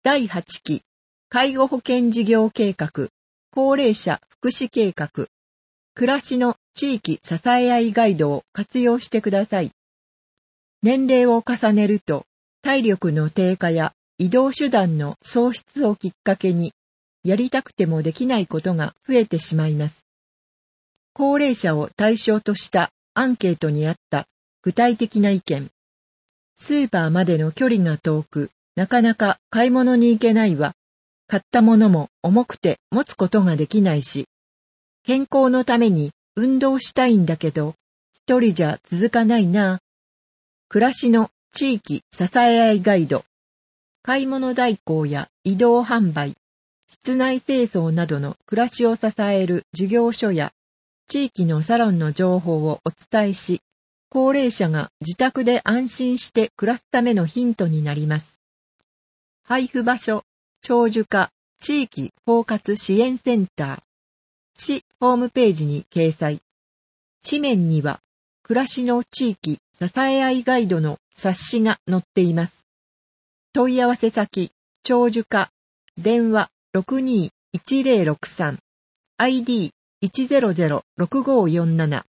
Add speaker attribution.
Speaker 1: 第8期介護保険事業計画、高齢者福祉計画、暮らしの地域支え合いガイドを活用してください。年齢を重ねると体力の低下や移動手段の喪失をきっかけにやりたくてもできないことが増えてしまいます。高齢者を対象としたアンケートにあった具体的な意見。スーパーまでの距離が遠く、なかなか買い物に行けないわ。買ったものも重くて持つことができないし、健康のために運動したいんだけど、一人じゃ続かないな。暮らしの地域支え合いガイド。買い物代行や移動販売、室内清掃などの暮らしを支える事業所や地域のサロンの情報をお伝えし、高齢者が自宅で安心して暮らすためのヒントになります。配布場所、長寿化地域包括支援センター。市ホームページに掲載。紙面には、暮らしの地域支え合いガイドの冊子が載っています。問い合わせ先、長寿化、電話621063、ID1006547